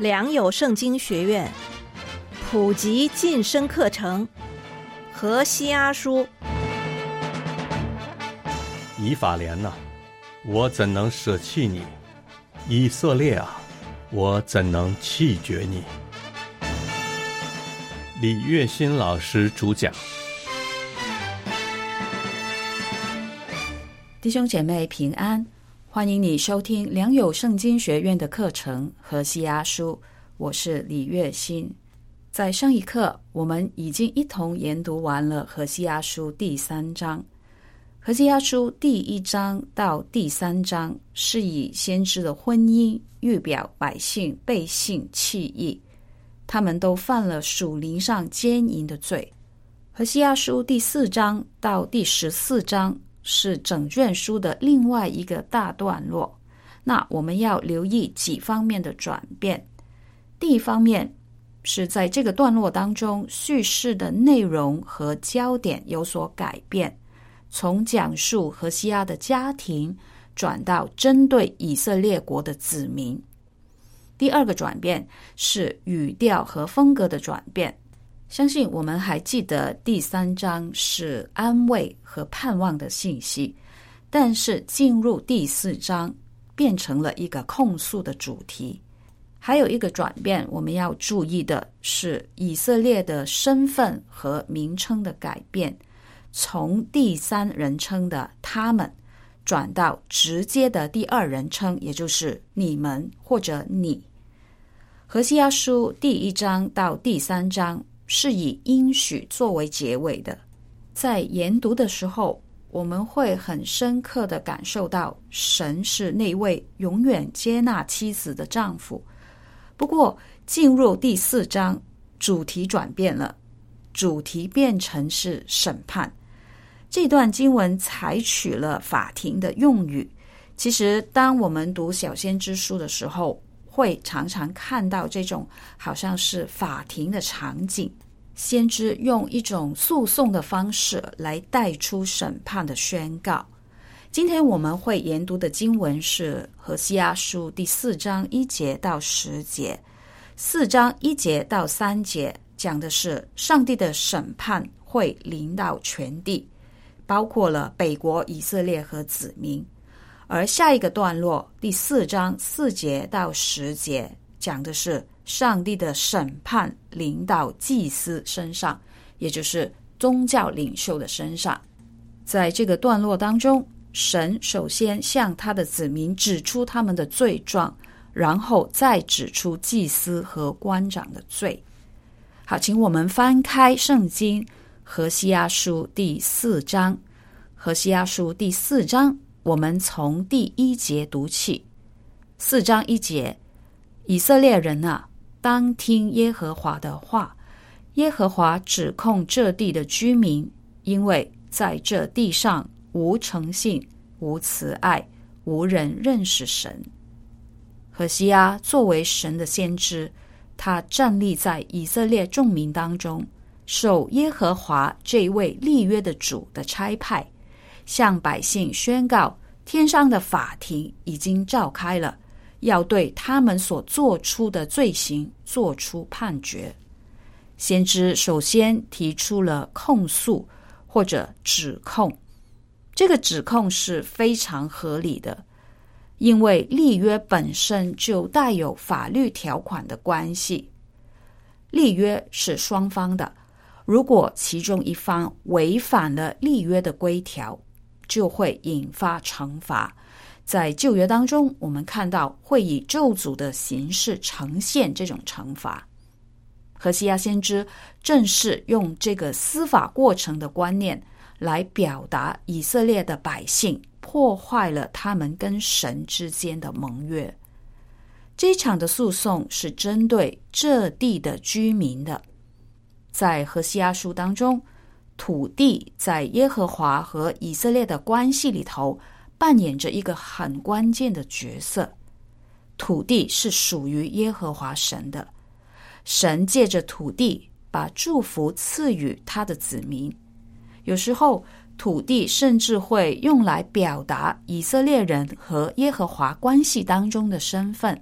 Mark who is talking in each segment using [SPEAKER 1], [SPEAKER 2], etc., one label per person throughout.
[SPEAKER 1] 良友圣经学院普及晋升课程何西阿书。
[SPEAKER 2] 以法莲啊，我怎能舍弃你？以色列啊，我怎能弃绝你？李月新老师主讲。
[SPEAKER 3] 弟兄姐妹平安，欢迎你收听良友圣经学院的课程何西阿书，我是李月新。在上一课，我们已经一同研读完了何西阿书第3章。何西阿书第1章到第3章是以先知的婚姻预表百姓背信弃义，他们都犯了属灵上奸淫的罪。何西阿书第4章到第14章是整卷书的另外一个大段落，那我们要留意几方面的转变。第一方面是在这个段落当中，叙事的内容和焦点有所改变，从讲述何西阿的家庭转到针对以色列国的子民。第二个转变是语调和风格的转变，相信我们还记得第3章是安慰和盼望的信息，但是进入第4章变成了一个控诉的主题。还有一个转变我们要注意的是以色列的身份和名称的改变，从第3人称的他们转到直接的第2人称，也就是你们或者你。何西阿书第1章到第3章是以应许作为结尾的，在研读的时候，我们会很深刻地感受到神是那位永远接纳妻子的丈夫。不过进入第4章，主题转变了，主题变成是审判。这段经文采取了法庭的用语，其实当我们读小先知书的时候，会常常看到这种好像是法庭的场景，先知用一种诉讼的方式来带出审判的宣告。今天我们会研读的经文是何西阿书第4章1节到10节。4章1节到3节讲的是上帝的审判会临到全地，包括了北国以色列和子民。而下一个段落第4章4节到10节讲的是上帝的审判临到祭司身上，也就是宗教领袖的身上。在这个段落当中，神首先向他的子民指出他们的罪状，然后再指出祭司和官长的罪。好，请我们翻开圣经何西阿书第4章。何西阿书第4章，我们从第1节读起。4章1节，以色列人啊，当听耶和华的话。耶和华指控这地的居民，因为在这地上无诚信，无慈爱，无人认识神。何西阿作为神的先知，他站立在以色列众民当中，受耶和华这位立约的主的差派，向百姓宣告天上的法庭已经召开了，要对他们所做出的罪行做出判决。先知首先提出了控诉或者指控，这个指控是非常合理的，因为立约本身就带有法律条款的关系。立约是双方的，如果其中一方违反了立约的规条，就会引发惩罚。在旧约当中，我们看到会以咒诅的形式呈现这种惩罚。何西阿先知正是用这个司法过程的观念来表达以色列的百姓破坏了他们跟神之间的盟约。这一场的诉讼是针对这地的居民的。在何西阿书当中，土地在耶和华和以色列的关系里头扮演着一个很关键的角色。土地是属于耶和华神的，神借着土地把祝福赐予他的子民。有时候土地甚至会用来表达以色列人和耶和华关系当中的身份。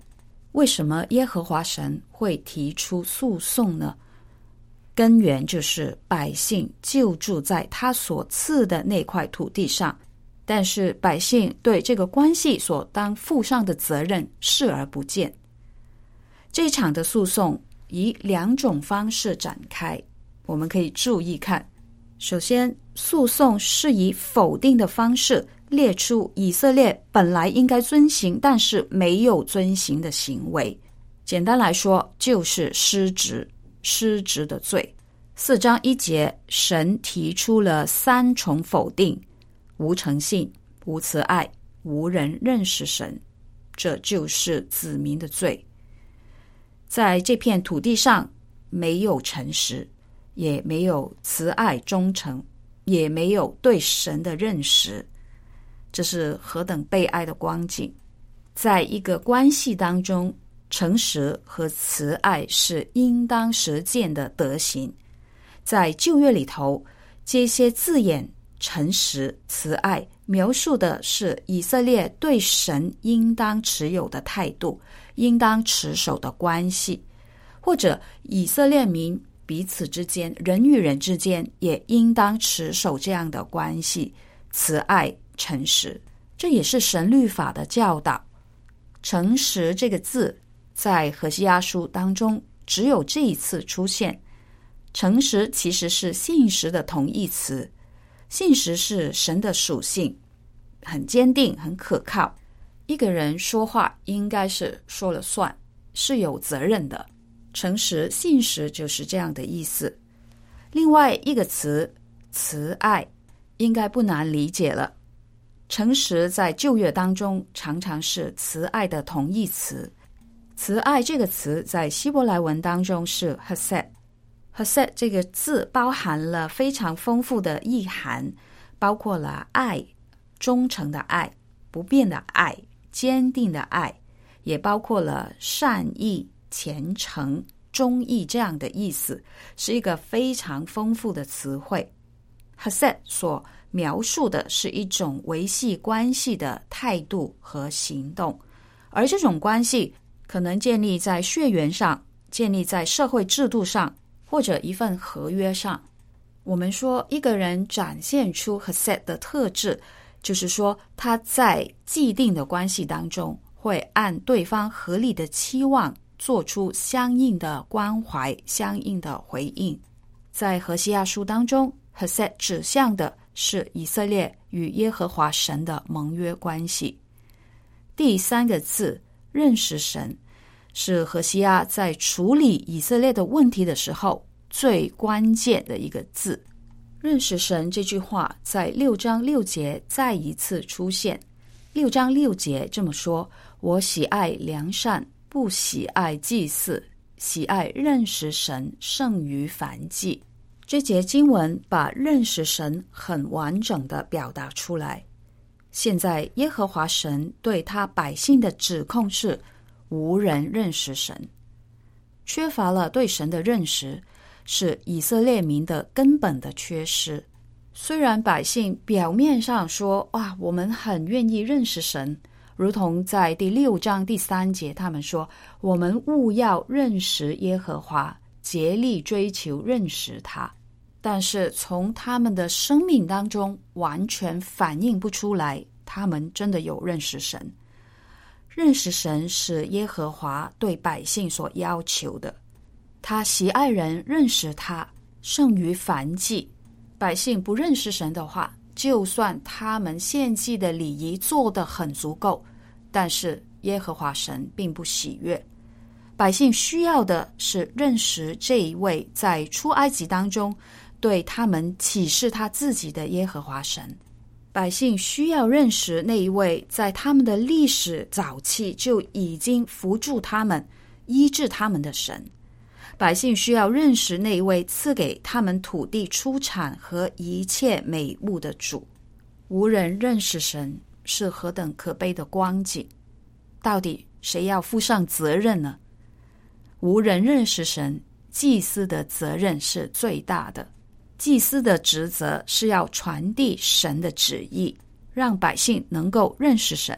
[SPEAKER 3] 为什么耶和华神会提出诉讼呢？根源就是百姓就住在他所赐的那块土地上，但是百姓对这个关系所当负上的责任视而不见。这一场的诉讼以2种方式展开，我们可以注意看。首先，诉讼是以否定的方式列出以色列本来应该遵行但是没有遵行的行为，简单来说就是失职的罪。4章1节，神提出了3重否定：无诚信、无慈爱、无人认识神，这就是子民的罪。在这片土地上，没有诚实，也没有慈爱忠诚，也没有对神的认识，这是何等悲哀的光景。在一个关系当中，诚实和慈爱是应当实践的德行。在旧约里头，这些字眼诚实、慈爱描述的是以色列对神应当持有的态度，应当持守的关系，或者以色列民彼此之间，人与人之间也应当持守这样的关系，慈爱、诚实。这也是神律法的教导。诚实这个字在何西阿书当中只有这一次出现。诚实其实是信实的同义词，信实是神的属性，很坚定，很可靠。一个人说话应该是说了算，是有责任的。诚实、信实就是这样的意思。另外一个词，慈爱，应该不难理解了。诚实在旧约当中常常是慈爱的同义词。慈爱这个词在希伯来文当中是 Hesed。Hesed 这个字包含了非常丰富的意涵，包括了爱、忠诚的爱、不变的爱、坚定的爱，也包括了善意、虔诚、忠义这样的意思，是一个非常丰富的词汇。Hesed 所描述的是一种维系关系的态度和行动，而这种关系可能建立在血缘上，建立在社会制度上，或者一份合约上。我们说一个人展现出 Hesed 的特质，就是说他在既定的关系当中会按对方合理的期望做出相应的关怀，相应的回应。在何西阿书当中， Hesed 指向的是以色列与耶和华神的盟约关系。第3个字，认识神，是何西阿在处理以色列的问题的时候最关键的一个字。认识神这句话在6章6节再一次出现。6章6节这么说：我喜爱良善，不喜爱祭祀，喜爱认识神胜于燔祭。这节经文把认识神很完整地表达出来。现在耶和华神对他百姓的指控是无人认识神，缺乏了对神的认识，是以色列民的根本的缺失。虽然百姓表面上说我们很愿意认识神，如同在第6章第3节他们说，我们务要认识耶和华，竭力追求认识他，但是从他们的生命当中完全反映不出来他们真的有认识神。认识神是耶和华对百姓所要求的，他喜爱人认识他胜于燔祭。百姓不认识神的话，就算他们献祭的礼仪做得很足够，但是耶和华神并不喜悦。百姓需要的是认识这一位在出埃及当中对他们启示他自己的耶和华神。百姓需要认识那一位在他们的历史早期就已经扶助他们、医治他们的神。百姓需要认识那一位赐给他们土地出产和一切美物的主。无人认识神是何等可悲的光景，到底谁要负上责任呢？无人认识神，祭司的责任是最大的。祭司的职责是要传递神的旨意，让百姓能够认识神。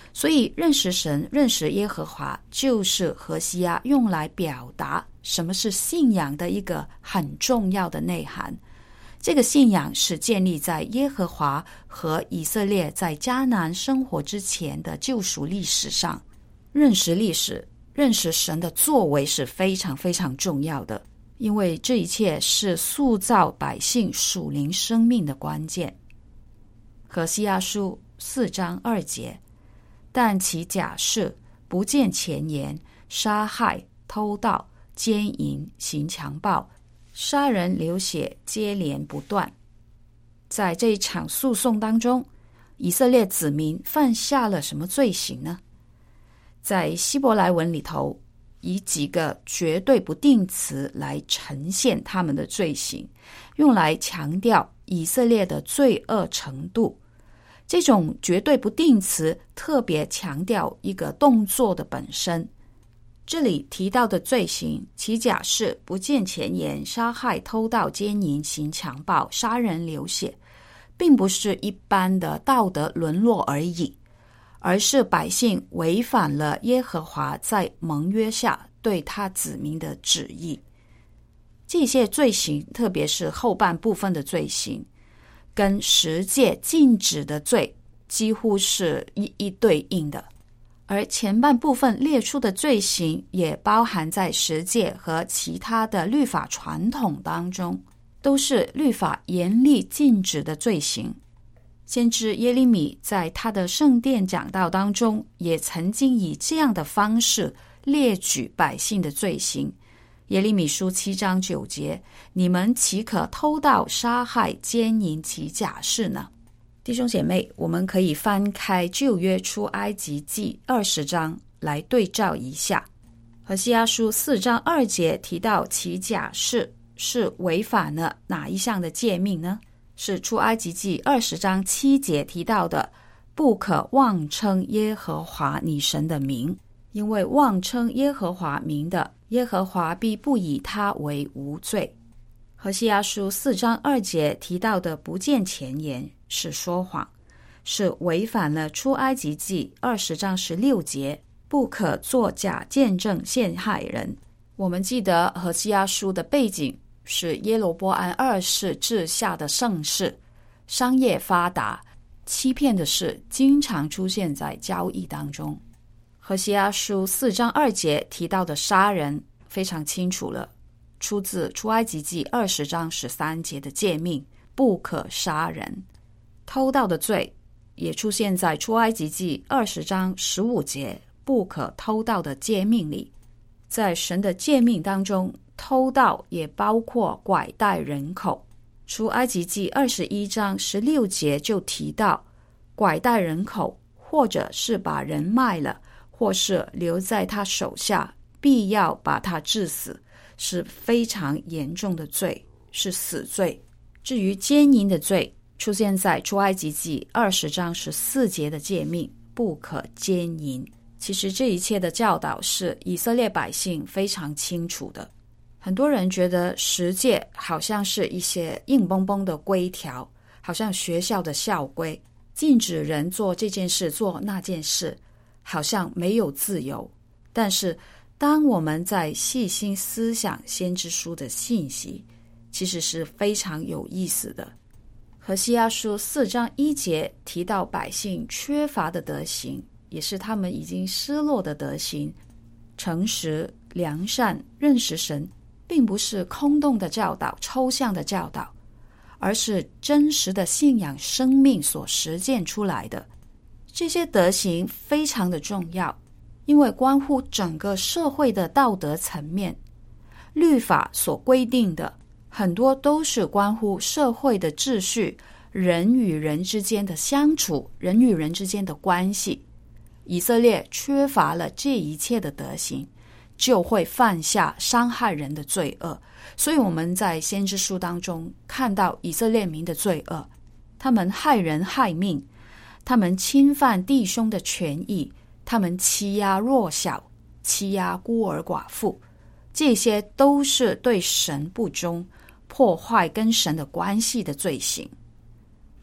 [SPEAKER 3] 所以认识神、认识耶和华，就是何西阿用来表达什么是信仰的一个很重要的内涵。这个信仰是建立在耶和华和以色列在迦南生活之前的救赎历史上。认识历史，认识神的作为是非常非常重要的，因为这一切是塑造百姓属灵生命的关键。何西阿书4章2节，但其假释不见前言，杀害、偷盗、奸淫、行强暴、杀人流血，接连不断。在这一场诉讼当中，以色列子民犯下了什么罪行呢？在希伯来文里头，以几个绝对不定词来呈现他们的罪行，用来强调以色列的罪恶程度。这种绝对不定词特别强调一个动作的本身。这里提到的罪行，其假释不见前言，杀害、偷盗、奸淫、行强暴、杀人流血，并不是一般的道德沦落而已，而是百姓违反了耶和华在盟约下对他子民的旨意。这些罪行，特别是后半部分的罪行，跟十诫禁止的罪几乎是一一对应的，而前半部分列出的罪行也包含在十诫和其他的律法传统当中，都是律法严厉禁止的罪行。先知耶利米在他的圣殿讲道当中，也曾经以这样的方式列举百姓的罪行。耶利米书7章9节，你们岂可偷盗、杀害、奸淫其假释呢？弟兄姐妹，我们可以翻开旧约出埃及记20章来对照一下。何西阿书4章2节提到其假释是违反了哪一项的诫命呢？是出埃及记20章7节提到的，不可妄称耶和华你神的名，因为妄称耶和华名的，耶和华必不以他为无罪。何西阿书4章2节提到的不见前言是说谎，是违反了出埃及记20章16节，不可作假见证陷害人。我们记得何西阿书的背景是耶罗波安2世治下的盛世，商业发达，欺骗的事经常出现在交易当中。何西阿书4章2节提到的杀人非常清楚了，出自出埃及记20章13节的诫命，不可杀人。偷盗的罪也出现在出埃及记20章15节，不可偷盗的诫命里。在神的诫命当中，偷盗也包括拐带人口。出埃及记21章16节就提到，拐带人口或者是把人卖了，或是留在他手下，必要把他治死，是非常严重的罪，是死罪。至于奸淫的罪，出现在出埃及记20章14节的诫命，不可奸淫。其实这一切的教导是以色列百姓非常清楚的。很多人觉得十诫好像是一些硬邦邦的规条，好像学校的校规，禁止人做这件事做那件事，好像没有自由。但是当我们在细心思想先知书的信息，其实是非常有意思的。何西阿书4章1节提到百姓缺乏的德行，也是他们已经失落的德行，诚实、良善、认识神，并不是空洞的教导、抽象的教导，而是真实的信仰生命所实践出来的。这些德行非常的重要，因为关乎整个社会的道德层面。律法所规定的很多都是关乎社会的秩序，人与人之间的相处，人与人之间的关系。以色列缺乏了这一切的德行，就会犯下伤害人的罪恶。所以我们在先知书当中看到以色列民的罪恶，他们害人害命，他们侵犯弟兄的权益，他们欺压弱小，欺压孤儿寡妇，这些都是对神不忠，破坏跟神的关系的罪行。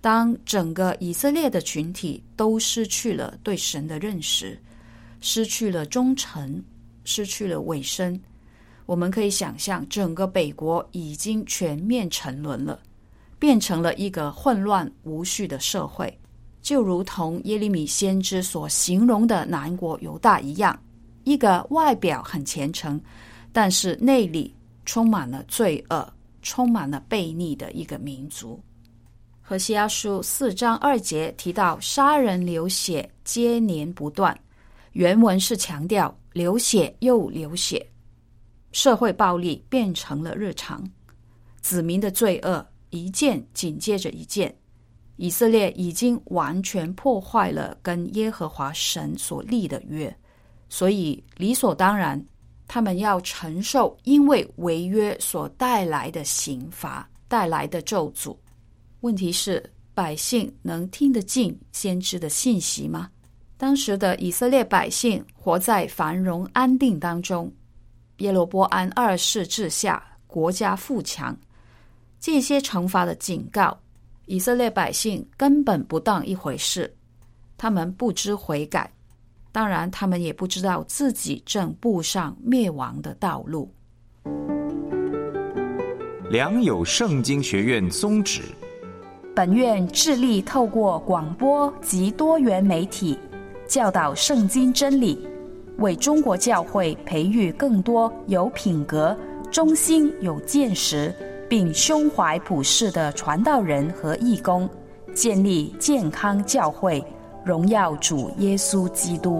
[SPEAKER 3] 当整个以色列的群体都失去了对神的认识，失去了忠诚，失去了委身，我们可以想象整个北国已经全面沉沦了，变成了一个混乱无序的社会，就如同耶利米先知所形容的南国犹大一样，一个外表很虔诚，但是内里充满了罪恶，充满了悖逆的一个民族。何西阿书4章2节提到杀人流血接连不断，原文是强调流血又流血，社会暴力变成了日常，子民的罪恶一件紧接着一件，以色列已经完全破坏了跟耶和华神所立的约，所以理所当然他们要承受因为违约所带来的刑罚，带来的咒诅。问题是百姓能听得进先知的信息吗？当时的以色列百姓活在繁荣安定当中，耶罗波安2世治下，国家富强，这些惩罚的警告以色列百姓根本不当一回事，他们不知悔改，当然他们也不知道自己正步上灭亡的道路。
[SPEAKER 4] 良友圣经学院宗旨：
[SPEAKER 5] 本院致力透过广播及多元媒体教导圣经真理，为中国教会培育更多有品格、忠心、有见识并胸怀普世的传道人和义工，建立健康教会，荣耀主耶稣基督。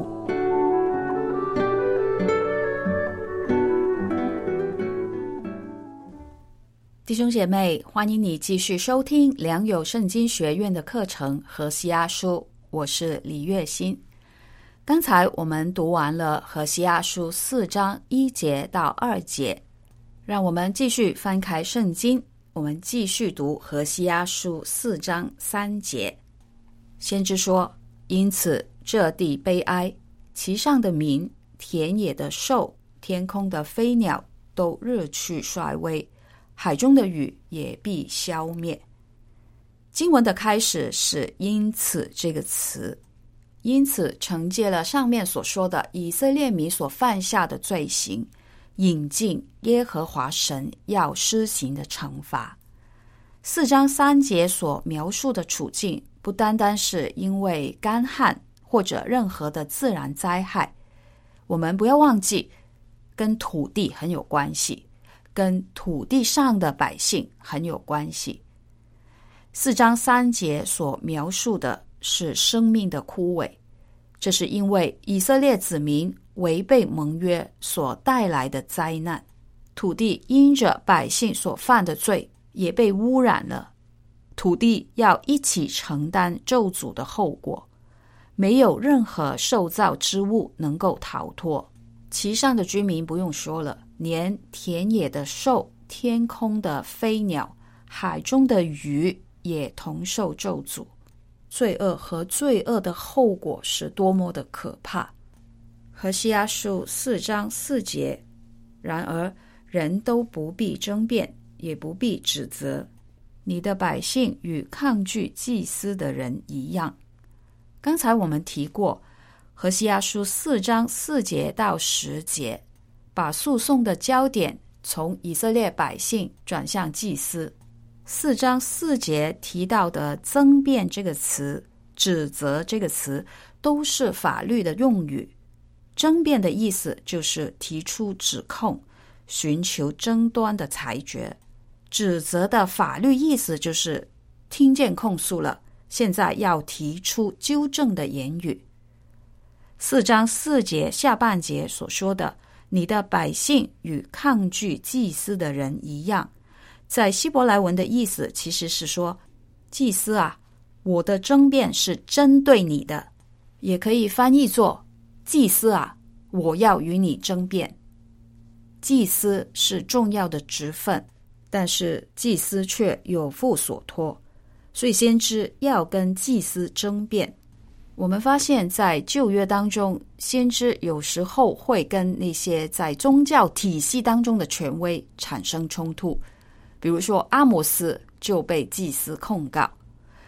[SPEAKER 3] 弟兄姐妹，欢迎你继续收听良友圣经学院的课程何西阿书，我是李月欣。刚才我们读完了何西阿书4章1节到2节，让我们继续翻开圣经，我们继续读何西阿书4章3节。先知说：因此这地悲哀，其上的民、田野的兽、天空的飞鸟都日趋衰微，海中的鱼也必消灭。经文的开始是因此这个词，因此承接了上面所说的以色列民所犯下的罪行，引进耶和华神要施行的惩罚。4章3节所描述的处境，不单单是因为干旱或者任何的自然灾害，我们不要忘记跟土地很有关系，跟土地上的百姓很有关系。4章3节所描述的是生命的枯萎，这是因为以色列子民违背盟约所带来的灾难，土地因着百姓所犯的罪也被污染了，土地要一起承担咒诅的后果，没有任何受造之物能够逃脱。其上的居民不用说了，连田野的兽、天空的飞鸟、海中的鱼也同受咒诅。罪恶和罪恶的后果是多么的可怕。何西阿书4章4节，然而人都不必争辩，也不必指责，你的百姓与抗拒祭司的人一样。刚才我们提过何西阿书4章4节到10节，把诉讼的焦点从以色列百姓转向祭司。4章4节提到的争辩这个词、指责这个词，都是法律的用语。争辩的意思就是提出指控，寻求争端的裁决。指责的法律意思就是听见控诉了，现在要提出纠正的言语。4章4节下半节所说的你的百姓与抗拒祭司的人一样，在希伯来文的意思其实是说，祭司啊，我的争辩是针对你的，也可以翻译作祭司啊，我要与你争辩。祭司是重要的职分，但是祭司却有负所托，所以先知要跟祭司争辩。我们发现在旧约当中，先知有时候会跟那些在宗教体系当中的权威产生冲突，比如说阿摩斯就被祭司控告，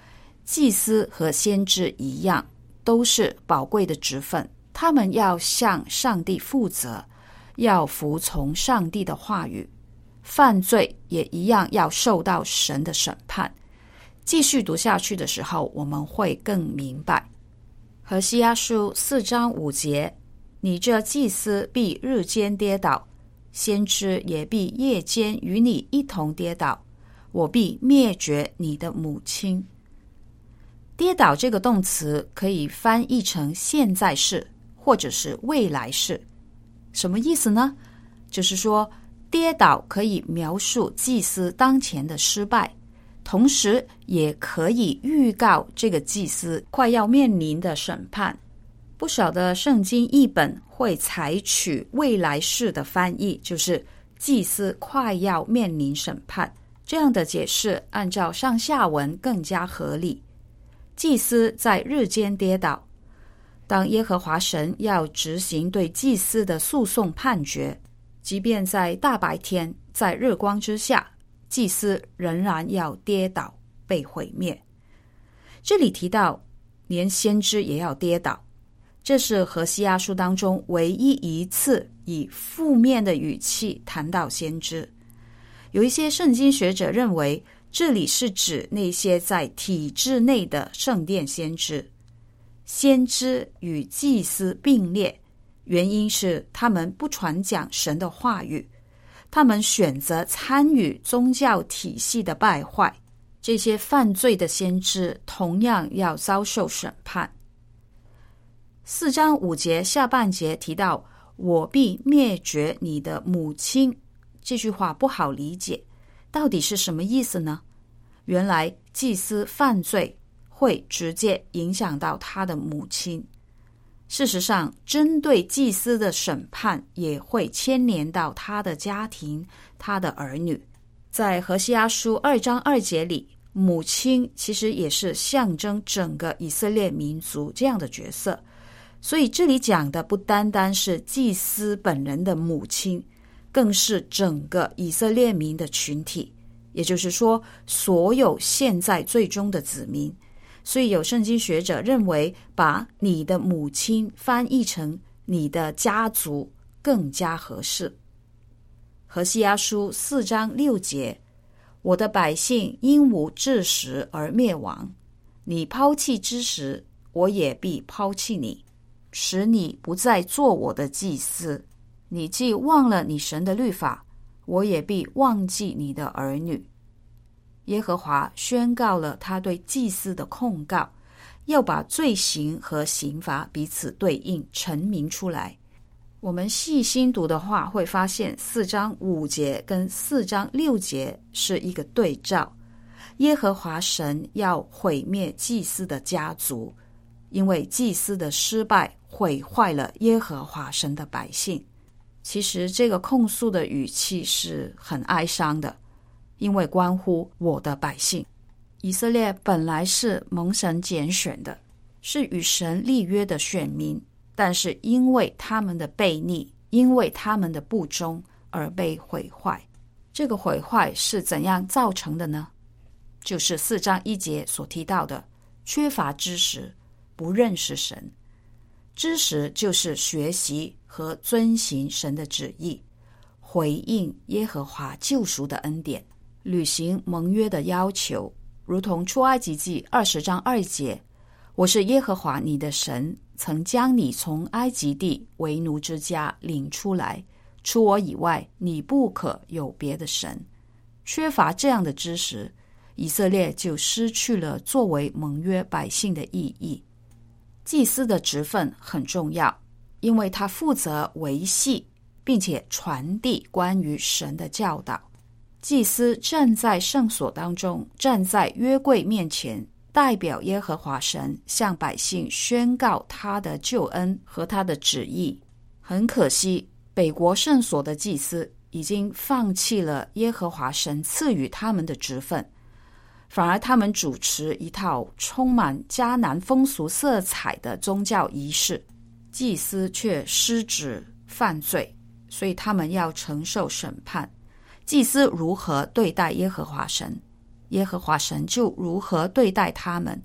[SPEAKER 3] 祭司和先知一样，都是宝贵的职分，他们要向上帝负责，要服从上帝的话语，犯罪也一样要受到神的审判。继续读下去的时候，我们会更明白。何西阿书4章5节，你这祭司必日间跌倒，先知也必夜间与你一同跌倒，我必灭绝你的母亲。跌倒这个动词可以翻译成现在式或者是未来式。什么意思呢？就是说跌倒可以描述祭司当前的失败，同时也可以预告这个祭司快要面临的审判。不少的圣经译本会采取未来式的翻译，就是祭司快要面临审判。这样的解释按照上下文更加合理。祭司在日间跌倒，当耶和华神要执行对祭司的诉讼判决，即便在大白天，在日光之下，祭司仍然要跌倒，被毁灭。这里提到连先知也要跌倒，这是何西阿书当中唯一一次以负面的语气谈到先知。有一些圣经学者认为，这里是指那些在体制内的圣殿先知。先知与祭司并列，原因是他们不传讲神的话语，他们选择参与宗教体系的败坏。这些犯罪的先知同样要遭受审判。4章5节下半节提到，我必灭绝你的母亲，这句话不好理解，到底是什么意思呢？原来祭司犯罪会直接影响到他的母亲。事实上，针对祭司的审判也会牵连到他的家庭，他的儿女。在何西阿书2章2节里，母亲其实也是象征整个以色列民族这样的角色。所以这里讲的不单单是祭司本人的母亲，更是整个以色列民的群体，也就是说所有现在最终的子民。所以有圣经学者认为，把你的母亲翻译成你的家族更加合适。何西阿书4章6节，我的百姓因无知识而灭亡，你抛弃之时，我也必抛弃你，使你不再做我的祭司。你既忘了你神的律法，我也必忘记你的儿女。耶和华宣告了他对祭司的控告，要把罪行和刑罚彼此对应，陈明出来。我们细心读的话，会发现4章5节跟4章6节是一个对照。耶和华神要毁灭祭司的家族，因为祭司的失败毁坏了耶和华神的百姓。其实这个控诉的语气是很哀伤的，因为关乎我的百姓。以色列本来是蒙神拣选的，是与神立约的选民，但是因为他们的悖逆，因为他们的不忠而被毁坏。这个毁坏是怎样造成的呢？就是4章1节所提到的，缺乏知识，不认识神。知识就是学习和遵行神的旨意，回应耶和华救赎的恩典，履行盟约的要求，如同出埃及记20章2节，我是耶和华你的神，曾将你从埃及地为奴之家领出来，除我以外，你不可有别的神。缺乏这样的知识，以色列就失去了作为盟约百姓的意义。祭司的职分很重要，因为他负责维系并且传递关于神的教导。祭司站在圣所当中，站在约柜面前，代表耶和华神向百姓宣告他的救恩和他的旨意。很可惜，北国圣所的祭司已经放弃了耶和华神赐予他们的职分，反而他们主持一套充满迦南风俗色彩的宗教仪式，祭司却失职犯罪，所以他们要承受审判。祭司如何对待耶和华神，耶和华神就如何对待他们。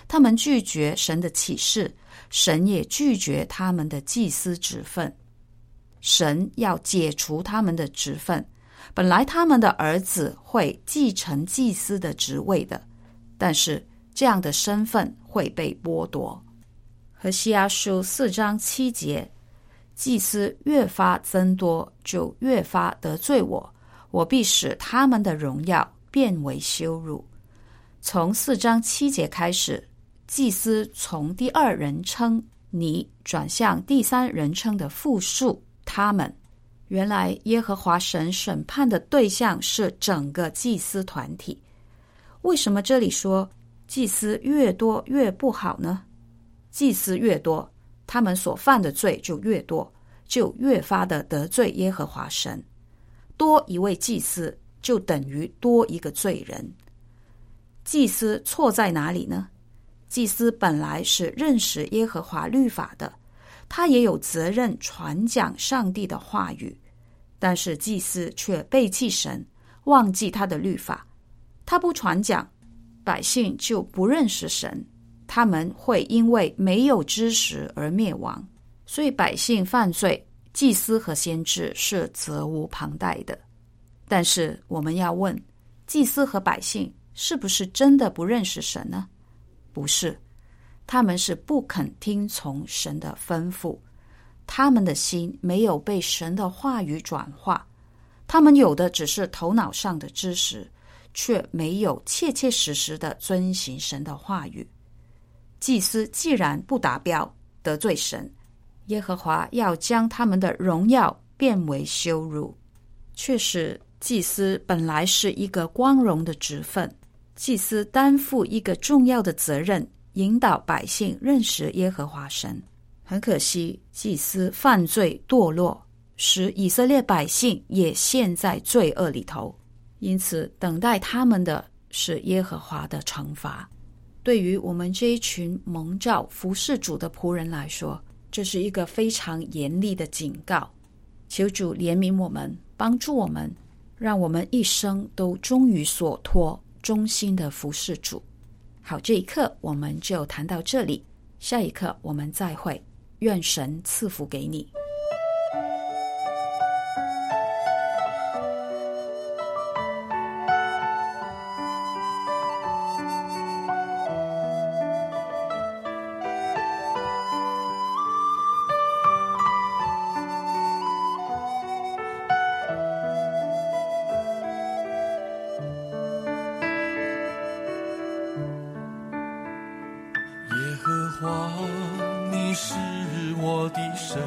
[SPEAKER 3] 他们拒绝神的启示，神也拒绝他们的祭司职分。神要解除他们的职分，本来他们的儿子会继承祭司的职位的，但是这样的身份会被剥夺。何西阿书4章7节，祭司越发增多，就越发得罪我，我必使他们的荣耀变为羞辱。从4章7节开始，祭司从第二人称你转向第三人称的复数他们。原来耶和华神审判的对象是整个祭司团体。为什么这里说祭司越多越不好呢？祭司越多，他们所犯的罪就越多，就越发的得罪耶和华神。多一位祭司就等于多一个罪人。祭司错在哪里呢？祭司本来是认识耶和华律法的，他也有责任传讲上帝的话语，但是祭司却背弃神，忘记他的律法。他不传讲，百姓就不认识神，他们会因为没有知识而灭亡。所以百姓犯罪，祭司和先知是责无旁贷的。但是我们要问，祭司和百姓是不是真的不认识神呢？不是，他们是不肯听从神的吩咐，他们的心没有被神的话语转化，他们有的只是头脑上的知识，却没有切切实实的遵行神的话语。祭司既然不达标，得罪神，耶和华要将他们的荣耀变为羞辱。确实，祭司本来是一个光荣的职分，祭司担负一个重要的责任，引导百姓认识耶和华神。很可惜，祭司犯罪堕落，使以色列百姓也陷在罪恶里头，因此等待他们的是耶和华的惩罚。对于我们这一群蒙召服侍主的仆人来说，这是一个非常严厉的警告。求主怜悯我们，帮助我们，让我们一生都忠于所托，忠心的服侍主。好，这一课我们就谈到这里，下一课我们再会，愿神赐福给你。
[SPEAKER 6] 你是我的神，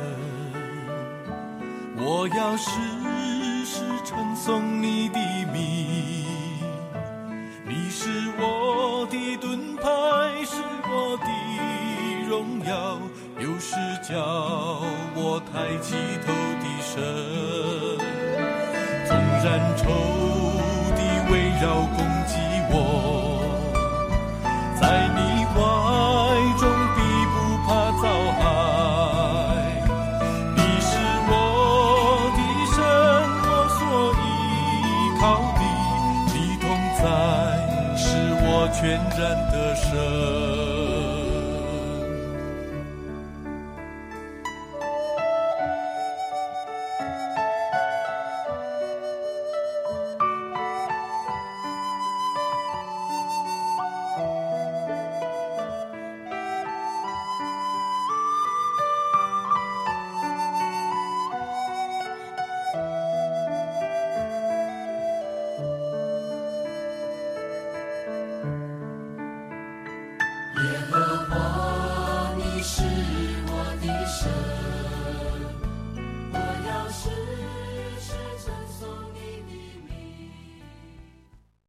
[SPEAKER 6] 我要时时称颂你的名。你是我的盾牌，是我的荣耀，又是叫我抬起头的神。纵然仇敌围绕攻击我，在你怀中必不怕遭害。你是我的神，我所依靠的，你同在是我全然的